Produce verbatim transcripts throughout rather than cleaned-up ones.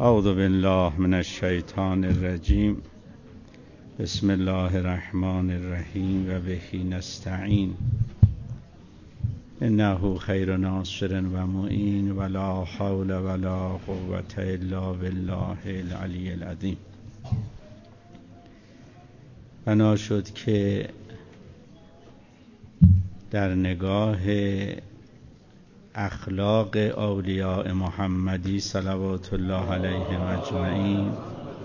اعوذ بالله من الشیطان الرجیم. بسم الله الرحمن الرحیم و به نستعین. انه خیر ناصر و معین ولا حول ولا قوة الا بالله العلی العظیم. بنا شد که در نگاه اخلاق اولیاء محمدی صلوات الله علیهم اجمعین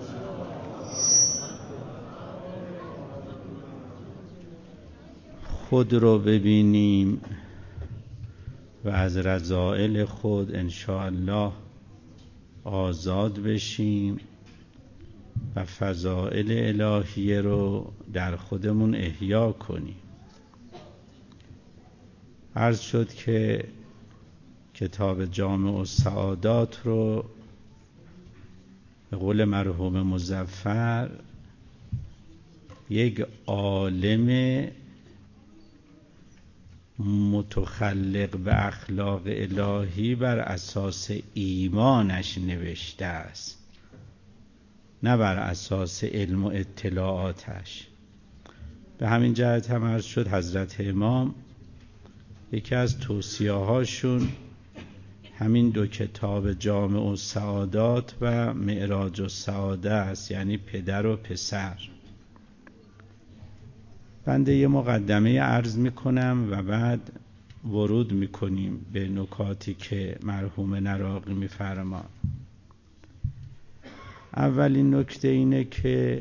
خود رو ببینیم و از رذائل خود ان شاء الله آزاد بشیم و فضائل الهیه رو در خودمون احیا کنیم. عرض شد که کتاب جامع السعادات رو به قول مرحوم مظفر یک عالم متخلق به اخلاق الهی بر اساس ایمانش نوشته است، نه بر اساس علم و اطلاعاتش. به همین جهت هم عرض شد حضرت امام یکی از توصیه هاشون همین دو کتاب جامع السعادات و معراج السعاده است، یعنی پدر و پسر. بنده یه مقدمه عرض میکنم و بعد ورود میکنیم به نکاتی که مرحوم نراقی میفرما. اولین نکته اینه که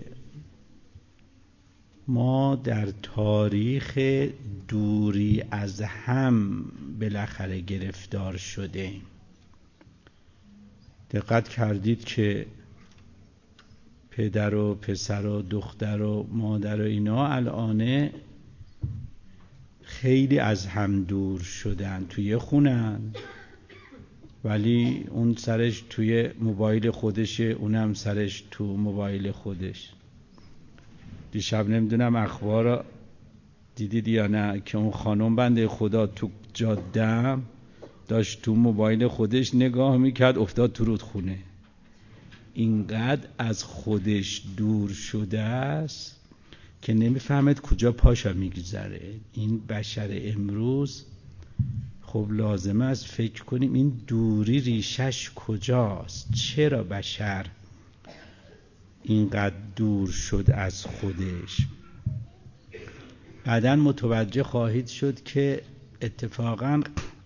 ما در تاریخ دوری از هم بالاخره گرفتار شده. دقت کردید که پدر و پسر و دختر و مادر و اینا الان خیلی از هم دور شدن، توی خونن ولی اون سرش توی موبایل خودشه، اونم سرش تو موبایل خودش. دیشب نمیدونم اخبار دیدید یا نه که اون خانم بنده خدا تو جاده داشت تو موبایل خودش نگاه میکرد، افتاد تو رودخونه. اینقدر از خودش دور شده است که نمیفهمد کجا پاشا میگذره. این بشر امروز خب لازمه است فکر کنیم این دوری ریشش کجاست، چرا بشر اینقدر دور شد از خودش. بعداً متوجه خواهید شد که اتفاقاً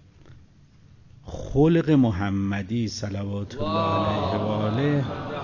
خلق محمدی صلوات الله علیه و آله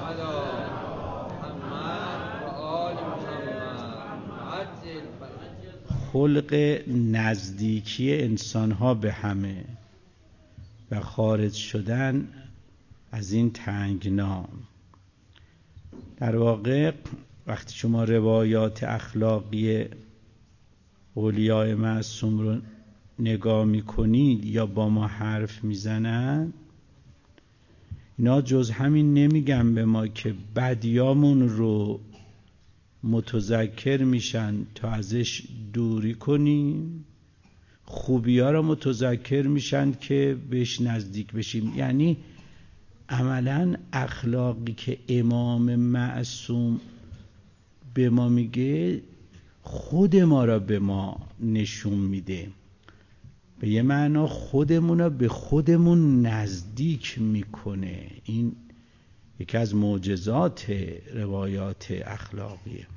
خلق نزدیکی انسانها به همه و خارج شدن از این تنگنا. در واقع وقتی شما روایات اخلاقی اولیاء معصوم رو نگاه میکنید یا با ما حرف میزنن، اینا جز همین نمیگن به ما که بدیامون رو متذکر میشن تا ازش دوری کنیم، خوبی ها رو متذکر میشن که بهش نزدیک بشیم. یعنی عملاً اخلاقی که امام معصوم به ما میگه خود ما را به ما نشون میده، به یه معنا خودمون را به خودمون نزدیک میکنه. این یکی از معجزات روایات اخلاقیه.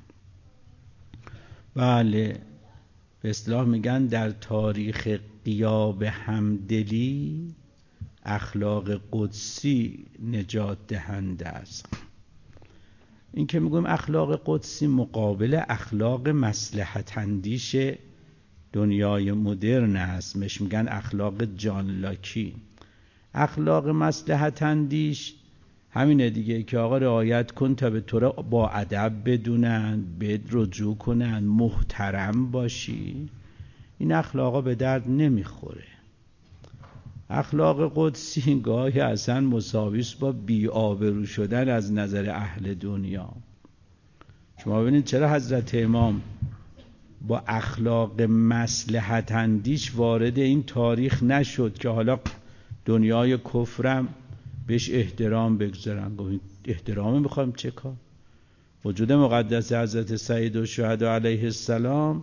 بله، به اصطلاح میگن در تاریخ غیاب همدلی اخلاق قدسی نجات دهنده است. این که میگم اخلاق قدسی مقابل اخلاق مصلحت اندیش دنیای مدرن است، مش میگن اخلاق جان لاکی. اخلاق مصلحت اندیش همینه دیگه که آقا رعایت کن تا به تو را با ادب بدونن، بد رجوع کنن، محترم باشی. این اخلاقا به درد نمیخوره. اخلاق قدسی گاهی اصلا مساویس با بی آبرو شدن از نظر اهل دنیا. شما ببینید چرا حضرت امام با اخلاق مصلحت اندیش وارد این تاریخ نشد که حالا دنیای کفرم بهش احترام بگذارن. گفت احترام میخوایم چه کار؟ وجود مقدس حضرت سید الشهدا علیه السلام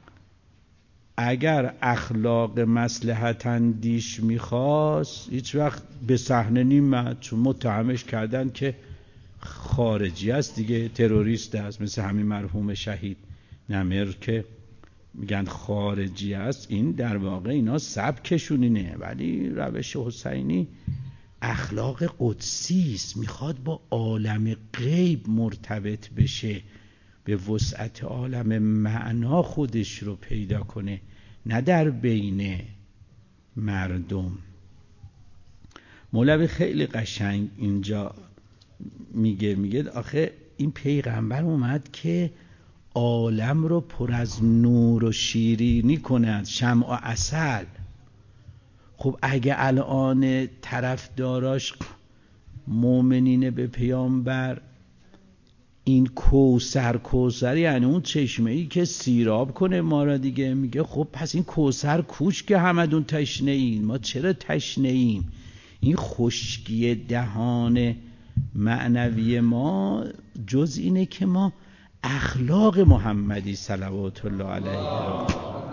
اگر اخلاق مصلحت اندیش میخواست هیچ وقت به صحنه نیامد، چون متهمش کردن که خارجی است دیگه، تروریست است، مثل همین مرحوم شهید نمر که میگن خارجی است. این در واقع اینا سبکشون اینه، ولی روش حسینی اخلاق قدسی است، میخواد با عالم غیب مرتبط بشه، به وسعت عالم معنا خودش رو پیدا کنه، نه در بین مردم. مولوی خیلی قشنگ اینجا میگه میگه آخه این پیغمبر اومد که عالم رو پر از نور و شیرینی کند، شمع و عسل. خب اگه الان طرفداراش مؤمنین به پیامبر این کوثر کوثر یعنی اون چشمه ای که سیراب کنه ما را دیگه، میگه خب پس این کوثر کوش که همدون تشنه این، ما چرا تشنه ایم؟ این خشکی دهان معنوی ما جز اینه که ما اخلاق محمدی صلوات الله علیه را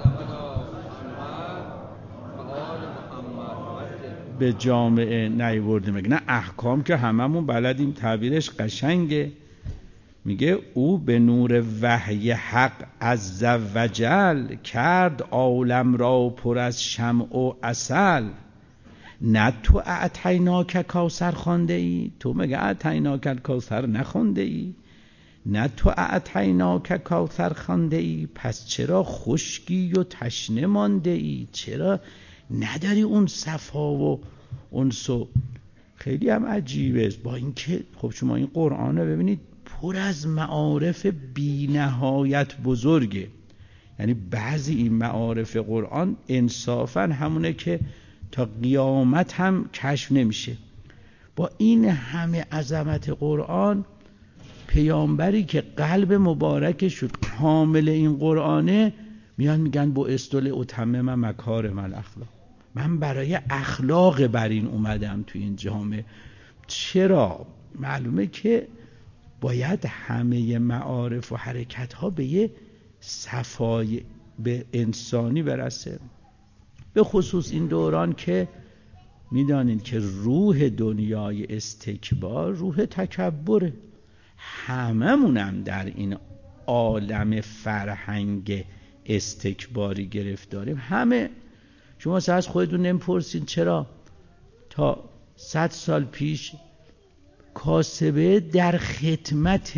به جامعه نیاوردیم. نه احکام که هممون بلدیم، تعبیرش قشنگه. میگه او به نور وحی حق عز و جل کرد عالم را پر از شمع و عسل. نه تو اعطیناک کوثر خوانده ای؟ تو مگه اعطیناک کوثر نخوانده ای؟ نه تو اعطیناک کوثر خوانده ای؟ پس چرا خشکی و تشنه مانده ای؟ چرا نداری اون صفا و انسو؟ خیلی هم عجیبه. با اینکه خب شما این قرآن رو ببینید پر از معارف بی نهایت بزرگه، یعنی بعضی این معارف قرآن انصافا همونه که تا قیامت هم کشف نمیشه. با این همه عظمت قرآن، پیامبری که قلب مبارکش شد حامل این قرآنه، میان میگن با استول اتمم مکارم الاخلاق، من برای اخلاق بر این اومدم تو این جامعه. چرا؟ معلومه که باید همه معارف و حرکت ها به یه صفای به انسانی برسه، به خصوص این دوران که میدانید که روح دنیای استکبار روح تکبره. هممونم در این عالم فرهنگ استکباری گرفتاریم، همه. شما از خودتون نمیپرسین چرا تا صد سال پیش کاسبه در خدمت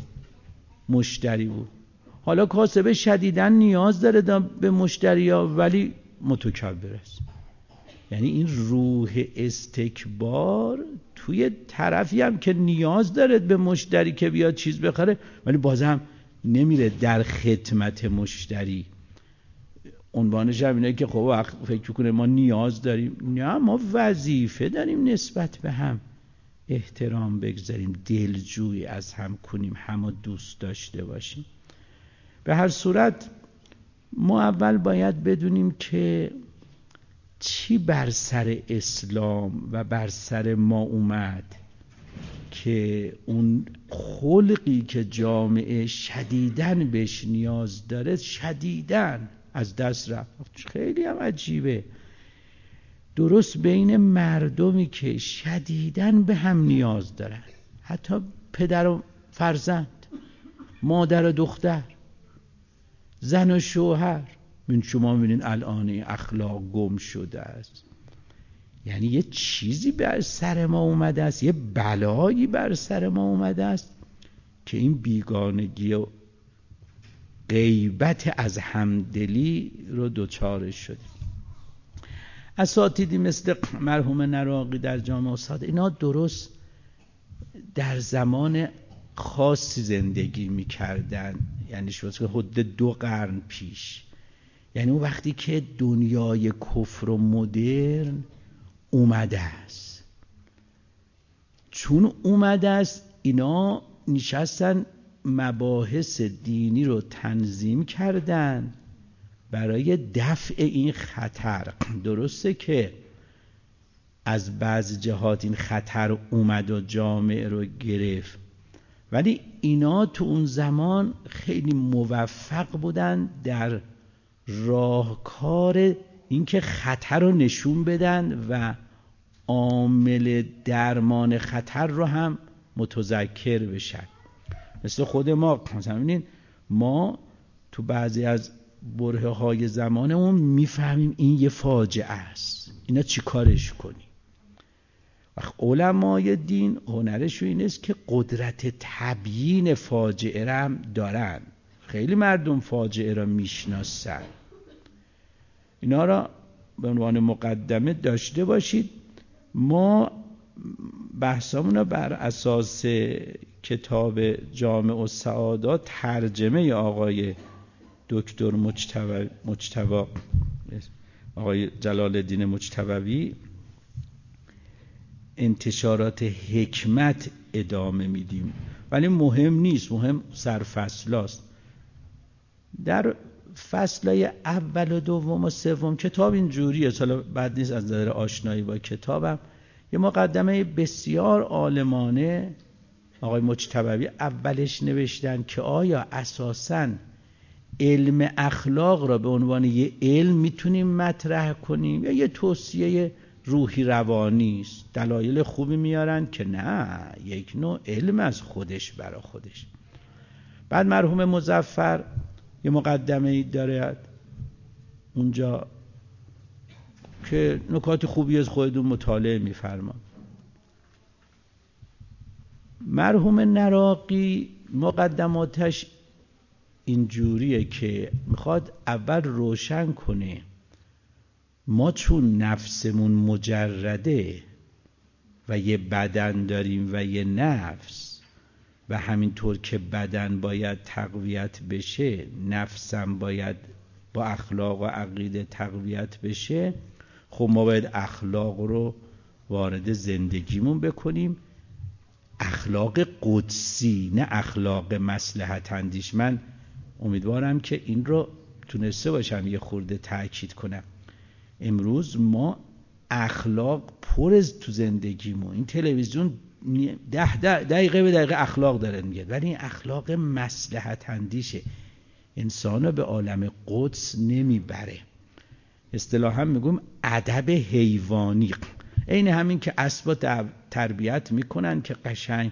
مشتری بود، حالا کاسبه شدیداً نیاز داره به مشتری‌ها ولی متکبر است. یعنی این روح استکبار توی طرفی هم که نیاز داره به مشتری که بیاد چیز بخره، ولی بازم نمیره در خدمت مشتری. عنوانش هم اینه که خب وقت فکر کنه ما نیاز داریم، نه، ما وظیفه داریم نسبت به هم احترام بگذاریم، دلجویی از هم کنیم، همو دوست داشته باشیم. به هر صورت ما اول باید بدونیم که چی بر سر اسلام و بر سر ما اومد که اون خلقی که جامعه شدیداً بهش نیاز داره شدیداً از دست رفت. خیلی هم عجیبه، درست بین مردمی که شدیداً به هم نیاز دارن، حتی پدر و فرزند، مادر و دختر، زن و شوهر، من شما می‌بینید الان اخلاق گم شده است. یعنی یه چیزی بر سر ما اومده است، یه بلایی بر سر ما اومده است که این بیگانگی و غیبت از همدلی رو دوچارش شدیم. اساتیدی مثل مرحوم نراقی در جامعه استاد، اینا درست در زمان خاصی زندگی می‌کردن، یعنی شد که حدود دو قرن پیش، یعنی اون وقتی که دنیای کفر و مدرن اومده است. چون اومده است اینا نشستن مباحث دینی رو تنظیم کردن برای دفع این خطر. درسته که از بعض جهات این خطر اومد و جامعه رو گرفت، ولی اینا تو اون زمان خیلی موفق بودن در راهکار اینکه خطر رو نشون بدن و عامل درمان خطر رو هم متذکر بشن. مثل خود ما مثلا ببینید ما تو بعضی از برهه های زمانمون میفهمیم این یه فاجعه است، اینا چی کارش کنیم. علمای دین هنرش این است که قدرت تبیین فاجعه را هم دارن. خیلی مردم فاجعه را میشناسن. اینا را به عنوان مقدمه داشته باشید. ما بحثمون رو بر اساس کتاب جامع السعادات ترجمه آقای دکتر مجتبی مجتبی آقای جلال الدین مجتبی انتشارات حکمت ادامه میدیم، ولی مهم نیست، مهم سرفصلاست. در فصلای اول و دوم و سوم کتاب اینجوریه، حالا بعد نیست از نظر آشنایی با کتابم یه مقدمه بسیار عالمانه آقای مجتبی اولش نوشتن که آیا اساساً علم اخلاق را به عنوان یه علم میتونیم مطرح کنیم یا یه توصیه روحی روانی است. دلایل خوبی میارن که نه، یک نوع علم از خودش برا خودش. بعد مرحوم مظفر یه مقدمه ای داره اونجا که نکات خوبی از خودتون مطالعه میفرمان. مرحوم نراقی مقدماتش اینجوریه که میخواد اول روشن کنه ما چون نفسمون مجرده و یه بدن داریم و یه نفس و همینطور که بدن باید تقویت بشه نفسم باید با اخلاق و عقیده تقویت بشه، خب ما باید اخلاق رو وارد زندگیمون بکنیم، اخلاق قدسی نه اخلاق مصلحت اندیش. من امیدوارم که این رو تونسته باشم یه خورده تأکید کنم. امروز ما اخلاق پر از تو زندگیمون، این تلویزیون ده, ده دقیقه به دقیقه اخلاق داره میگه، ولی این اخلاق مصلحت اندیشه، انسانو به عالم قدس نمیبره. اصطلاحا میگم ادب حیوانی، عین همین که اسبا تربیت میکنن که قشنگ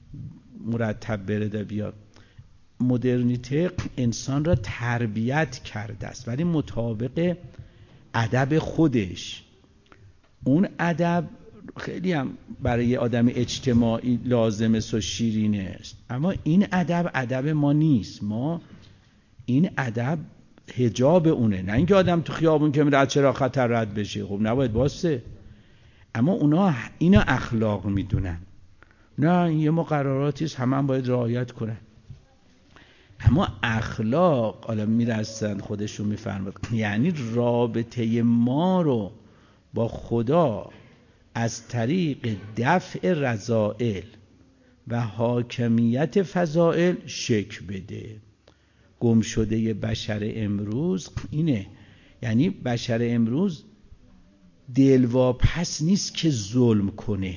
مرتب بره بیاد. مدرنیته انسان را تربیت کرده است ولی مطابق ادب خودش. اون ادب خیلی هم برای آدم اجتماعی لازم است و شیرینه است، اما این ادب ادب ما نیست. ما این ادب حجاب اونه، نه اینکه آدم تو خیابون که میره از چرا خطر رد بشه، خب نباید باسته، اما اونا اینا اخلاق میدونن. نه این یه مقرراتی است همه هم باید رعایت کنن، اما اخلاق حالا میرسن خودشون میفرماد یعنی رابطه ما رو با خدا از طریق دفع رذائل و حاکمیت فضائل شکل بده. گم شده بشر امروز اینه، یعنی بشر امروز دلواپس نیست که ظلم کنه،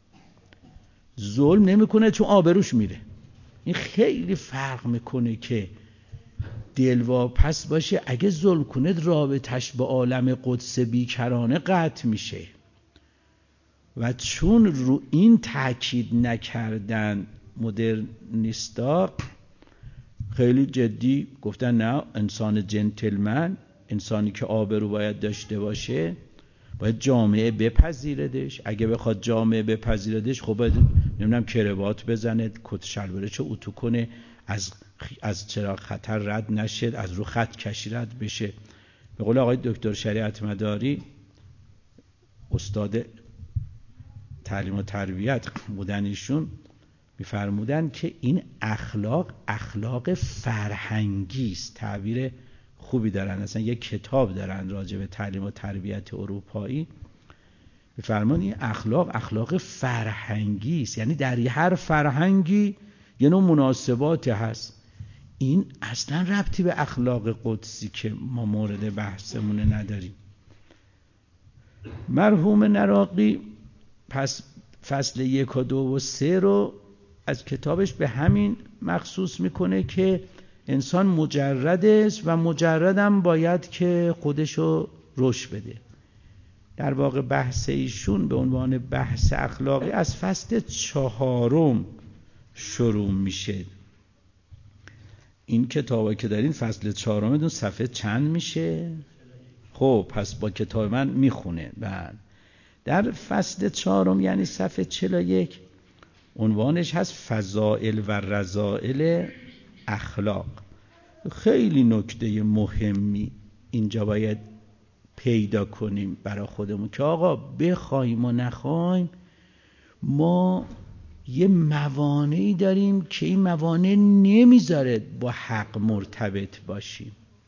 ظلم نمیکنه چون آبروش میره. این خیلی فرق میکنه که دلواپس باشه، اگه ظلم کنه رابطش با عالم قدس بیکرانه قطع میشه. و چون رو این تاکید نکردن مدرنیستا، خیلی جدی گفتن نه، انسان جنتلمن، انسانی که آبرو باید داشته باشه، باید جامعه بپذیردش. اگه بخواد جامعه بپذیردش خب باید نمیدونم کروات بزنه، کت شلوارشو اتو کنه، از از چراغ خطر رد نشه، از رو خط کشی رد بشه. به قول آقای دکتر شریعت مداری استاد تعلیم و تربیت بودن، ایشون میفرمودن که این اخلاق اخلاق فرهنگی است. تعبیر خوبی دارن، اصلا یک کتاب دارن راجع به تعلیم و تربیت اروپایی. میفرمان این اخلاق اخلاق فرهنگی است، یعنی در هر فرهنگی یه نوع مناسبات هست. این اصلا ربطی به اخلاق قدسی که ما مورد بحثمونه نداریم. مرحوم نراقی پس فصل یک و دو و سه رو از کتابش به همین مخصوص میکنه که انسان مجرد است و مجردم باید که خودشو رشد بده. در واقع بحث ایشون به عنوان بحث اخلاقی از فصل چهارم شروع میشه. این کتابی که دارین فصل چهارم دون صفحه چند میشه؟ خب پس با کتاب من میخونه. بعد در فصل چهارم یعنی صفحه چهل و یک عنوانش هست فضائل و رذائل اخلاق. خیلی نکته مهمی اینجا باید پیدا کنیم برای خودمون که آقا بخوایم و نخوایم ما یه موانعی داریم که این موانع نمیذاره با حق مرتبط باشیم.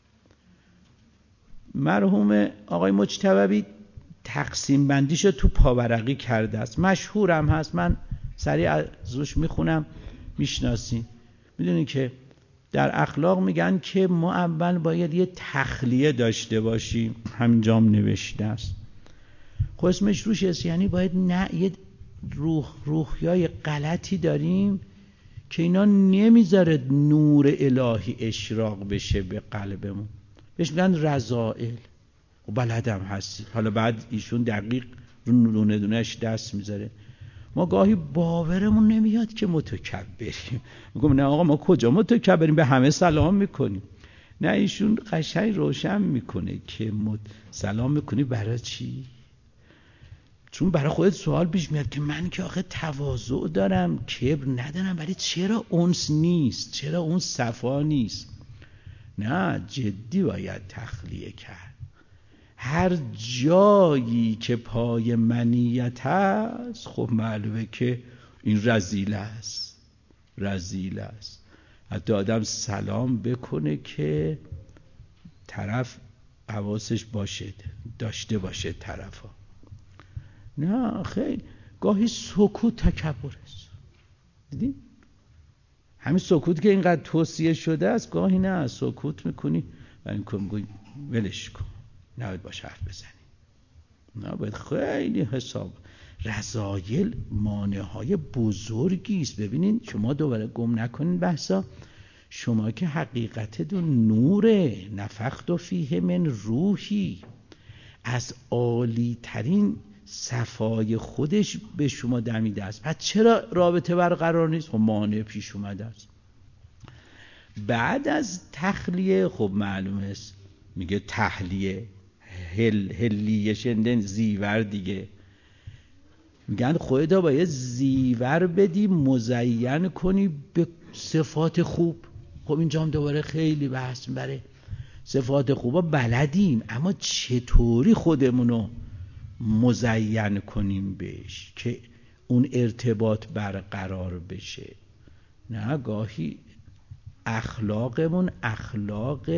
مرحوم آقای مجتبی تقسیم بندیشو تو پاورقی کرده است، مشهورم هست، من سریع ازش میخونم میشناسین. میدونین که در اخلاق میگن که ما اول باید یه تخلیه داشته باشیم، همینجام نوشته است. خب اسمش روش است، یعنی باید نه یه روح روحیای غلطی داریم که اینا نمیذاره نور الهی اشراق بشه به قلبمون، بهش میگن رذائل. و بلدم هستی. حالا بعد ایشون دقیق رو دونه دونهش دست میذاره. ما گاهی باورمون نمیاد که متکبریم، میگم نه آقا ما کجا متکبریم، به همه سلام میکنیم. نه ایشون قشنگ روشن میکنه که مت... سلام میکنی برای چی؟ چون برای خودت سوال پیش میاد که من که آخه تواضع دارم، کبر ندارم، ولی چرا انس نیست؟ چرا اون صفا نیست؟ نه جدی باید تخلیه کرد. هر جایی که پای منیت هست خب معلومه که این رذیل است، رذیل است. حتی آدم سلام بکنه که طرف حواسش باشه، داشته باشه طرف ها. نه خیلی گاهی سکوت تکبر است. دیدین؟ همین سکوت که اینقدر توصیه شده است، گاهی نه سکوت میکنی و این کن میگوی ولش کن، نباید باش حرف بزنی، نباید خیلی حساب. رذایل مانع های بزرگی است. ببینین شما دوباره گم نکنین بحثا، شما که حقیقت دو نوره، نفخت فیه من روحی، از عالی ترین صفای خودش به شما دمیده است. پس چرا رابطه برقرار نیست؟ خب مانع پیش اومده است. بعد از تخلیه خب معلومه است میگه تحلیه، هل هلیه شندن زیور دیگه. میگن خودت باید زیور بدی، مزین کنی به صفات خوب. خب اینجا هم دوباره خیلی بحث میبره. صفات خوبا بلدیم، اما چطوری خودمونو مزین کنیم بهش که اون ارتباط برقرار بشه؟ نه گاهی اخلاقمون اخلاق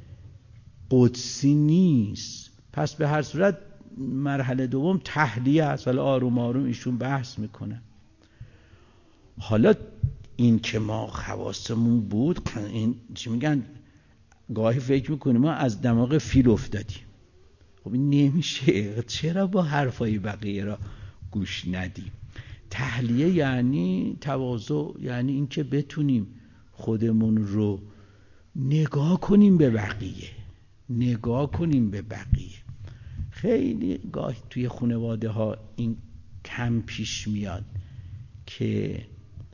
قدسی نیست. پس به هر صورت مرحله دوم تحلیه است. حالا آروم آروم ایشون بحث میکنه. حالا این که ما حواسمون بود، این چی میگن، گاهی فکر میکنیم ما از دماغ فیل افتادیم. خب این نمیشه. چرا با حرفای بقیه را گوش ندیم؟ تحلیه یعنی تواضع، یعنی این که بتونیم خودمون رو نگاه کنیم به بقیه، نگاه کنیم به بقیه. خیلی گاهی توی خانواده ها این کم پیش میاد که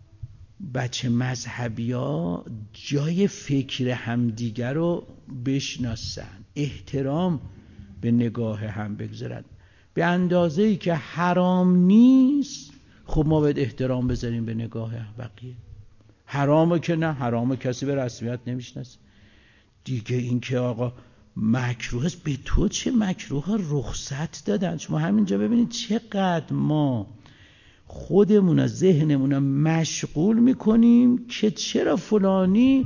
بچه مذهبی ها جای فکر همدیگر رو بشناسن، احترام به نگاه هم بگذارن. به اندازه‌ای که حرام نیست خب ما باید احترام بذاریم به نگاه بقیه. حرامه که نه، حرامه کسی به رسمیت نمیشناسه دیگه. این که آقا مکروه است، به تو چه؟ مکروه ها رخصت دادن. شما همینجا ببینید چقدر ما خودمون از ذهنمون مشغول میکنیم که چرا فلانی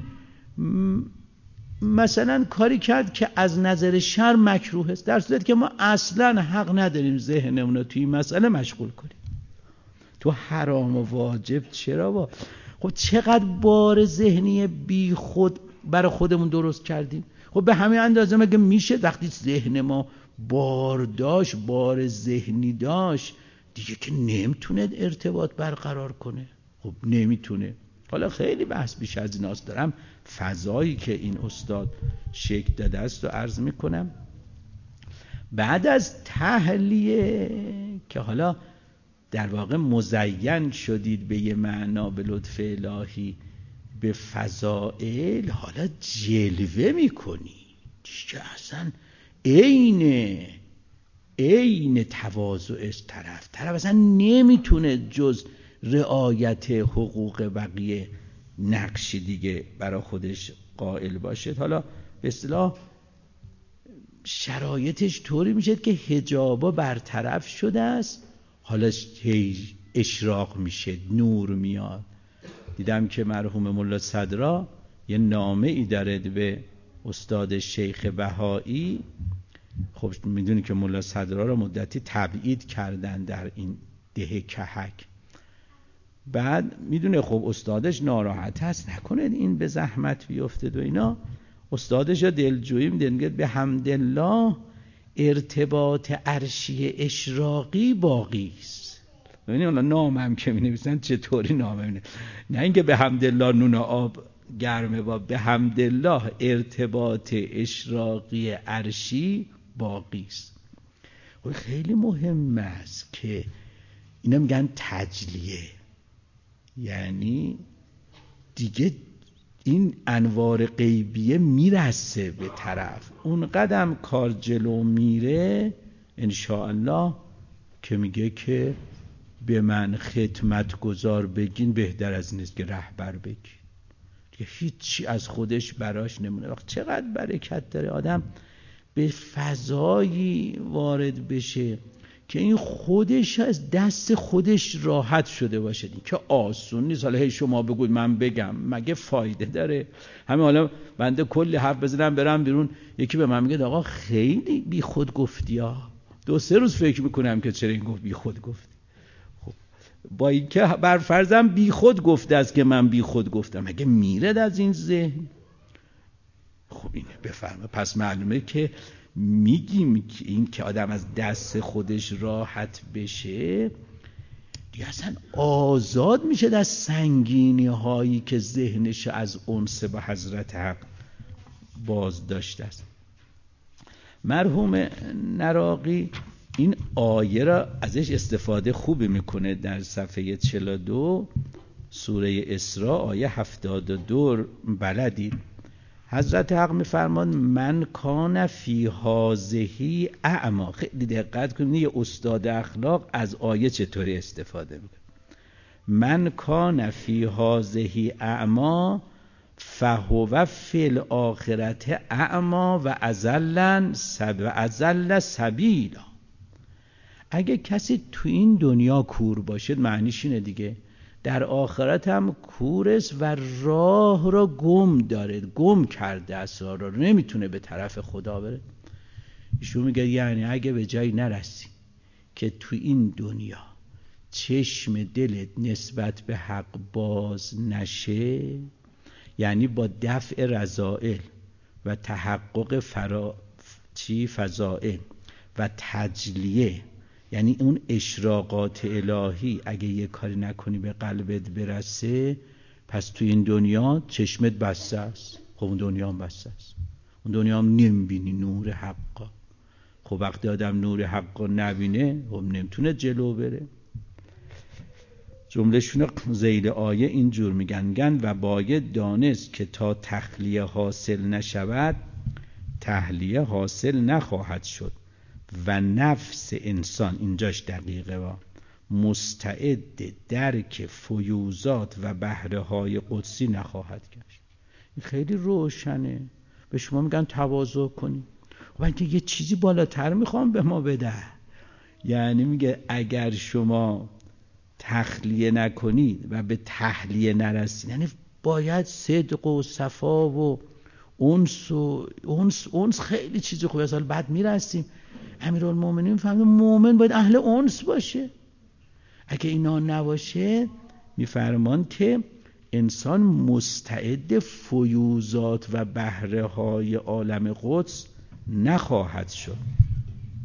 مثلا کاری کرد که از نظر شرع مکروه است، در صورتی که ما اصلا حق نداریم ذهنمون رو توی این مسئله مشغول کنیم. تو حرام و واجب چرا با خب چقدر بار ذهنی بی خود برای خودمون درست کردیم. خب به همین اندازه مگه میشه وقتی ذهن ما بار داشت، بار ذهنی داشت، دیگه که نمیتونه ارتباط برقرار کنه. خب نمیتونه. حالا خیلی بحث بیش از ایناست، دارم فضایی که این استاد شکل داده است رو عرض میکنم. بعد از تحلیه که حالا در واقع مزین شدید به یه معنا به لطف الهی به فضائل، حالا جلوه میکنی که اصلا عین عین تواضع است. طرف طرف اصلا نمیتونه جز رعایت حقوق بقیه نقشی دیگه برای خودش قائل باشه. حالا به اصطلاح شرایطش طوری میشه که حجابا برطرف شده است، حالا اشراق میشه، نور میاد. دیدم که مرحوم ملا صدرا یه نامه ای داره به استاد شیخ بهایی. خب میدونی که ملا صدرا رو مدتی تبعید کردن در این ده کهک. بعد میدونه خب استادش ناراحت هست، نکنه این به زحمت بیفته و اینا. استادش دلجویی میده، به حمدالله ارتباط عرشی اشراقی باقی است. ببینید حالا نام هم که می‌نویسن چطوری نامه می‌نویسن، نه اینکه به حمدالله نون آب گرمه، با به حمدالله ارتباط اشراقی عرشی باقی است. خب خیلی مهم است که اینا میگن تجلیه، یعنی دیگه این انوار غیبیه میرسه به طرف، اون قدم کار جلو میره انشاءالله که میگه که به من خدمت گذار بگین بهتر از نیست که رهبر بگین. دیگه هیچی از خودش براش نمونه. وقت چقدر برکت داره آدم به فضایی وارد بشه که این خودش از دست خودش راحت شده باشه، که آسون نیست. حالا هی شما بگوید من بگم، مگه فایده داره؟ همین حالا بنده کلی حرف بزنم برم بیرون، یکی به من میگه آقا خیلی بی خود گفتی ها، دو سه روز فکر میکنم که چرا این گفت بی خود گفتی. خب با اینکه بر فرضم بی خود گفته است که من بی خود گفتم، مگه میرد از این ذهن؟ خب اینه بفرمه. پس معلومه که میگیم که این که آدم از دست خودش راحت بشه دیگه اصلا آزاد میشه از سنگینی هایی که ذهنش از انس با حضرت حق باز داشته است. مرحوم نراقی این آیه را ازش استفاده خوبی میکنه در صفحه چهل و دو سوره اسراء آیه هفتاد و دو. بلدید حضرت حق میفرمان من کان فی هذه اعما. خیلی دقت کنید یه استاد اخلاق از آیه چطوری استفاده میکنه. من کان فی هذه اعما فهو فی الاخرة اعما و اضل سب اضل سبیلا. اگه کسی تو این دنیا کور باشه معنیش اینه دیگه در آخرت هم کور است و راه را گم داره، گم کرده اسرار را، نمیتونه به طرف خدا بره. ایشون میگه یعنی اگه به جایی نرسی که تو این دنیا چشم دلت نسبت به حق باز نشه، یعنی با دفع رذائل و تحقق فرا چی فضائل و تجلیه، یعنی اون اشراقات الهی اگه یه کاری نکنی به قلبت برسه، پس تو این دنیا چشمت بسته است. خب اون دنیا هم بسته است، اون دنیا هم نمیبینی نور حقا. خب وقتی آدم نور حقا نبینه خب نمیتونه جلو بره. جملهشون ذیل آیه اینجور میگن و باید دانست که تا تخلیه حاصل نشود تحلیه حاصل نخواهد شد و نفس انسان اینجاش دقیقه با مستعد درک فیوزات و بحرهای قدسی نخواهد گشت. این خیلی روشنه. به شما میگن تواضع کنی، و اینکه یه چیزی بالاتر میخوام به ما بده. یعنی میگه اگر شما تخلیه نکنید و به تحلیه نرسید، یعنی باید صدق و صفا و انس و انس انس خیلی چیز خوبه. سال بعد میرسیم امیرالمومنین فهمید مومن باید اهل انس باشه. اگه اینا نباشه میفرمان که انسان مستعد فیوزات و بهره های عالم قدس نخواهد شد.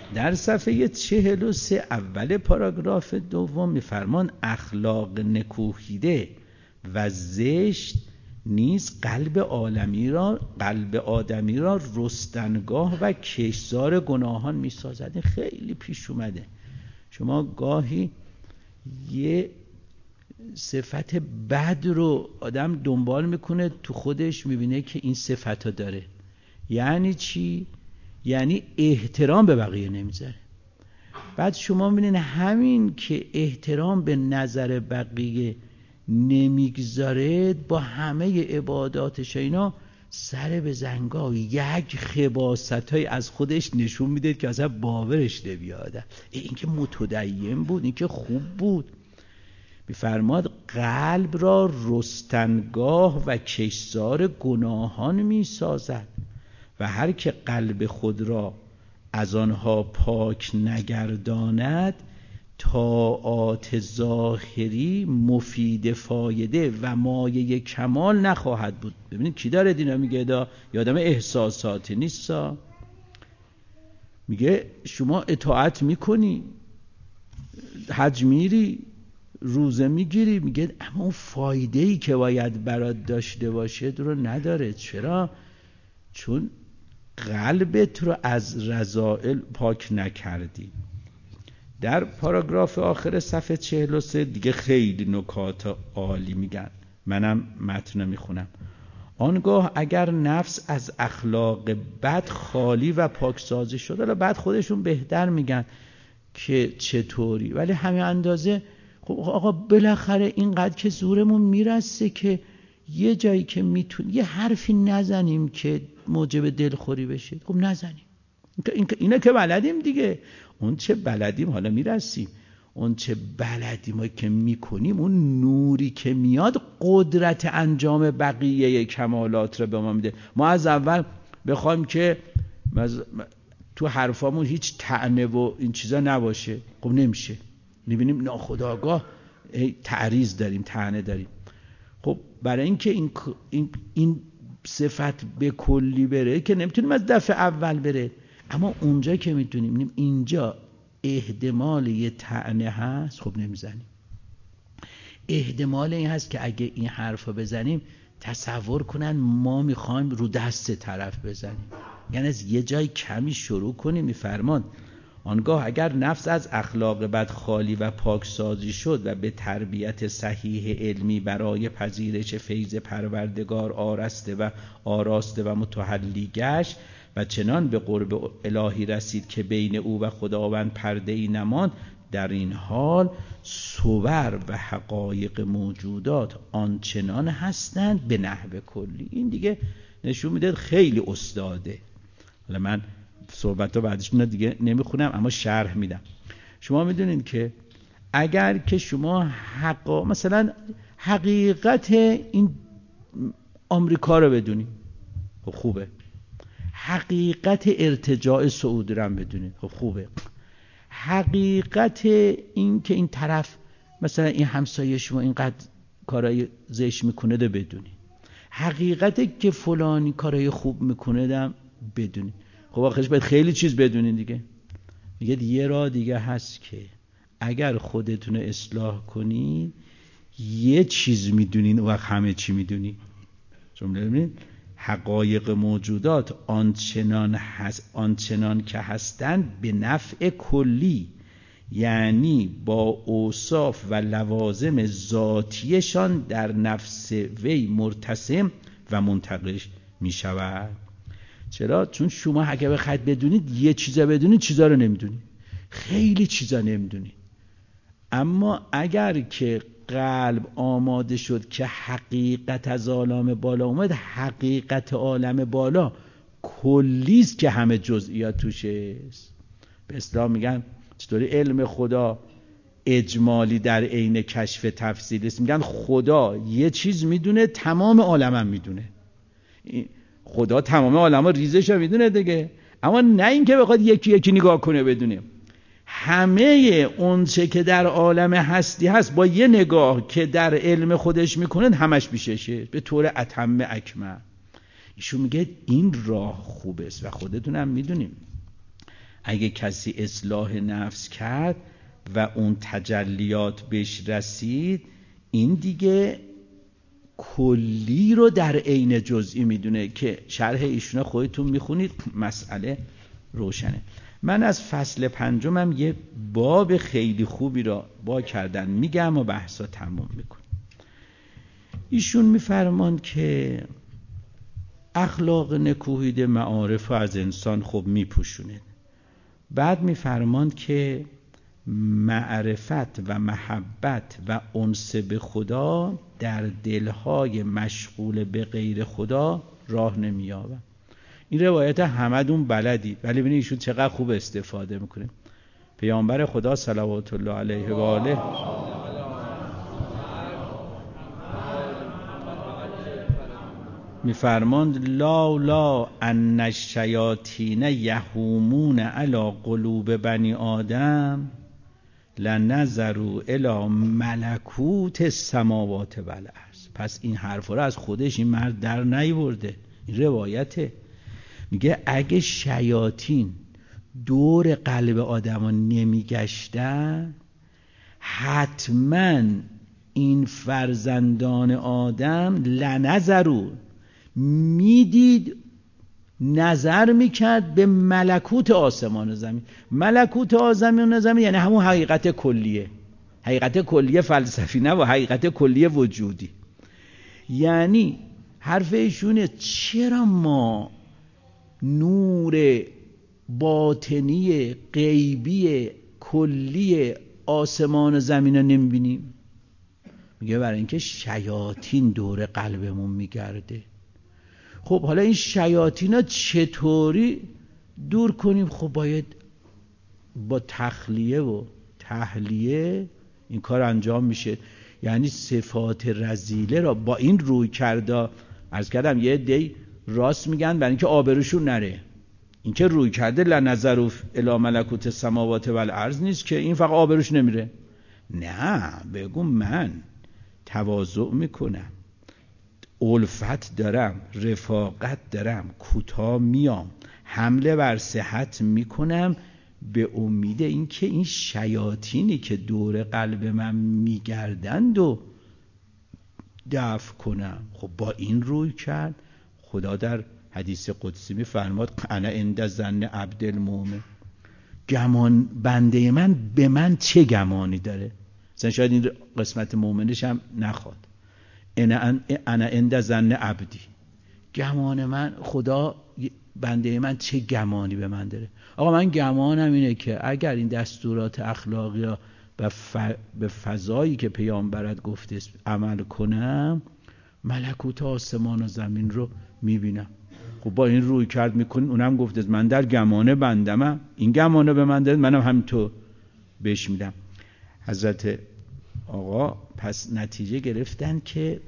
در صفحه چهل و سه اول پاراگراف دوم میفرمان اخلاق نکوهیده و زشت نیز قلب عالمی را قلب آدمی را رستنگاه و کشزار گناهان میسازد. خیلی پیش اومده. شما گاهی یه صفت بد رو آدم دنبال میکنه تو خودش، میبینه که این صفت ها داره. یعنی چی؟ یعنی احترام به بقیه نمیذاره. بعد شما میبینین همین که احترام به نظر بقیه نمیگذاره با همه عباداتش اینا سر به زنگا یک خباثت های از خودش نشون میده که اصلا باورش نمیاد. این که متدین بود، این که خوب بود. میفرماد قلب را رستنگاه و کشزار گناهان میسازد و هر که قلب خود را از آنها پاک نگرداند طاعات ظاهری مفید فایده و مایه کمال نخواهد بود. ببینید کی داره دینا میگه؟ دا یادم احساساتی نیستا. میگه شما اطاعت میکنی، حج میری، روزه میگیری، میگه اما اون فایده‌ای که باید برات داشته باشه رو نداره. چرا؟ چون قلبت رو از رذائل پاک نکردی. در پاراگراف آخر صفحه چهل و سه دیگه خیلی نکات عالی میگن، منم متن میخونم. آنگاه اگر نفس از اخلاق بد خالی و پاکسازی شد، حالا بعد خودشون بهتر میگن که چطوری، ولی همین اندازه خب آقا بالاخره اینقدر که زورمون میرسه که یه جایی که میتونیم یه حرفی نزنیم که موجب دلخوری بشه، خب نزنیم. اینا که بلدیم دیگه. اون چه بلدیم حالا میرسیم. اون چه بلدیم که میکنیم، اون نوری که میاد قدرت انجام بقیه کمالات رو به ما میده. ما از اول بخوایم که تو حرفامون هیچ طعنه و این چیزا نباشه، خب نمیشه. میبینیم ناخودآگاه تعریض داریم، طعنه داریم. خب برای اینکه این این این صفت به کلی بره که نمیتونیم از دفعه اول بره، اما اونجا که میتونیم، اینجا احتمال یه طعنه هست، خب نمیزنیم. احتمال این هست که اگه این حرفو بزنیم تصور کنن ما میخوایم رو دست طرف بزنیم، یعنی از یه جای کمی شروع کنیم. میفرمان آنگاه اگر نفس از اخلاق بد خالی و پاکسازی شد و به تربیت صحیح علمی برای پذیرش فیض پروردگار آرسته و آراسته و متحلی گشت و چنان به قرب الهی رسید که بین او و خداوند پرده ای نماند، در این حال صور و حقایق موجودات آنچنان هستند به نحو کلی. این دیگه نشون میده خیلی استاده. حالا من صحبت ها بعدشون دیگه نمیخونم، اما شرح میدم. شما میدونین که اگر که شما حقا مثلا حقیقت این آمریکا رو بدونید، خب خوبه. حقیقت ارتجاع سعودی رو هم بدونید، خب خوبه. حقیقت این که این طرف مثلا این همسایه شما اینقدر کارهای زشت میکنه ده بدونید. حقیقت که فلانی کارهای خوب میکنه ده بدونید. خب آخرش باید خیلی چیز بدونید دیگه. میگه یه راه دیگه هست که اگر خودتون اصلاح کنید یه چیز میدونین و همه چی میدونید. جمله ببینید حقایق موجودات آنچنان هست آنچنان که هستند به نفع کلی، یعنی با اوصاف و لوازم ذاتیشان در نفس وی مرتسم و منتقش می شود. چرا؟ چون شما اگه بخواید بدونید یه چیزا بدونید، چیزا رو نمیدونید، خیلی چیزا نمیدونید. اما اگر که قلب آماده شد که حقیقت از عالم بالا اومد، حقیقت عالم بالا کلیست که همه جزئیات توشه است. به اصطلاح میگن چطوری علم خدا اجمالی در عین کشف تفصیلی است. میگن خدا یه چیز میدونه، تمام عالم هم میدونه. خدا تمام عالم ها ریزش هم میدونه دیگه، اما نه اینکه بخواد یکی یکی نگاه کنه بدونه. همه اون چه که در عالم هستی هست با یه نگاه که در علم خودش میکنه همش بیششه به طور اتم اکمل. ایشون میگه این راه خوبه و خودتون هم میدونیم. اگه کسی اصلاح نفس کرد و اون تجلیات بهش رسید، این دیگه کلی رو در عین جزئی میدونه که شرح ایشون خودتون میخونید، مسئله روشنه. من از فصل پنجمم یه باب خیلی خوبی را با کردن میگم و بحثا تموم میکنم. ایشون میفرمان که اخلاق نکوهیده معارف از انسان خوب میپوشونه. بعد میفرمان که معرفت و محبت و انس به خدا در دلهای مشغول به غیر خدا راه نمییابه. این روایت همدون بلدید، ولی ببینید ایشون چقدر خوب استفاده میکنه. پیامبر خدا صلوات الله علیه و آله میفرماند لا لا ان الشیاطین یهومون علی قلوب بنی آدم لنظروا الی ملکوت السماوات والارض. پس این حرفا رو از خودش این مرد در نیورده، این روایته. میگه اگه شیاطین دور قلب آدما نمیگشتن، حتما این فرزندان آدم لنظروا میدید، نظر میکرد به ملکوت آسمان و زمین. ملکوت آسمان و زمین یعنی همون حقیقت کلیه، حقیقت کلیه فلسفی نه و حقیقت کلیه وجودی. یعنی حرف ایشونه چرا ما نور باطنی غیبی کلی آسمان و زمین رو نمیبینیم؟ میگه برای اینکه شیاطین دور قلبمون میگرده. خب حالا این شیاطین ها چطوری دور کنیم؟ خب باید با تخلیه و تحلیه این کار انجام میشه. یعنی صفات رذیله را با این روی کرده، عرض کردم یه دی راست میگن برای اینکه آبروشون نره. این که روی کرده لنظروا الی ملکوت السماوات والارض نیست که این فقط آبروش نمیره. نه، بگو من تواضع میکنم، الفت دارم، رفاقت دارم، کوتاه میام، حمله بر صحت میکنم به امید اینکه این شیاطینی که دور قلب من میگردند و دفع کنم. خب با این روی کرد خدا در حدیث قدسی میفرماد انا عند ظن عبد المؤمن، گمان بنده من به من چه گمانی داره. مثلا شاید این قسمت مؤمنش هم نخواد. انا انا عند ظن عبدی، گمان من، خدا بنده من چه گمانی به من داره. آقا من گمانم اینه که اگر این دستورات اخلاقی ها به فضایی که پیامبرت گفته عمل کنم، ملکوت آسمان و زمین رو میبینم. خب با این روی کرد میکنین، اونم گفته من در گمانه بندمم، این گمانه به من داره، منم همینطور بهش میدم. حضرت آقا پس نتیجه گرفتن که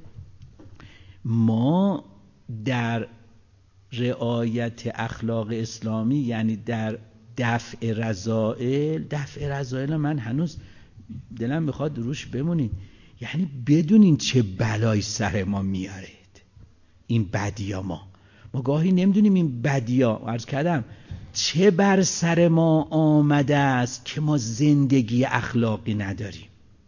ما در رعایت اخلاق اسلامی، یعنی در دفع رذائل، دفع رذائل من هنوز دلم میخواد روش بمونین، یعنی بدونین چه بلای سر ما میارید این بدیا. ما ما گاهی نمیدونیم این بدیا، عرض کردم چه بر سر ما آمده است که ما زندگی اخلاقی نداریم.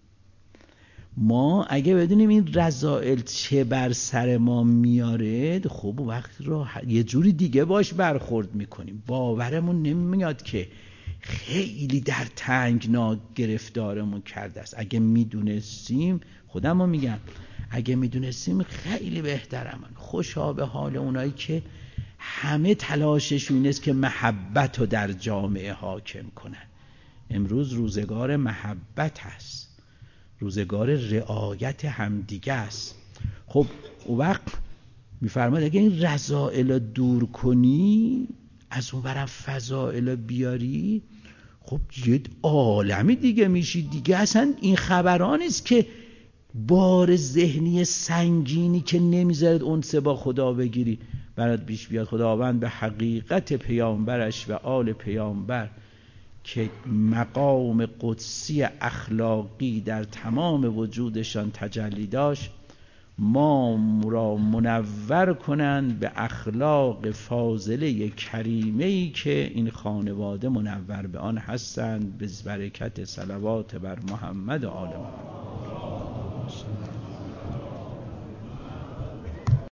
ما اگه بدونیم این رذائل چه بر سر ما میارد، خب وقت رو یه جوری دیگه باش برخورد میکنیم. باورمون نمیاد که خیلی در تنگنا گرفتارمون کرده است. اگه میدونستیم، خودمو میگم، اگه میدونستیم خیلی بهترمون. خوشا به حال اونایی که همه تلاششون اینه که محبت رو در جامعه حاکم کنن. امروز روزگار محبت هست، روزگار رعایت همدیگه است. خب اون وقت میفرماد اگه این رذائل دور کنی، از اون برم فضائل بیاری، خب یه عالمی دیگه میشی دیگه. اصلا این خبران است که بار ذهنی سنگینی که نمیذارد انس با خدا بگیری برات پیش بیاد. خداوند به حقیقت پیامبرش و آل پیامبر که مقام قدسی اخلاقی در تمام وجودشان تجلی داشت، ما را منور کنند به اخلاق فاضله کریمه‌ای که این خانواده منور به آن هستند، به برکت صلوات بر محمد و آل محمد.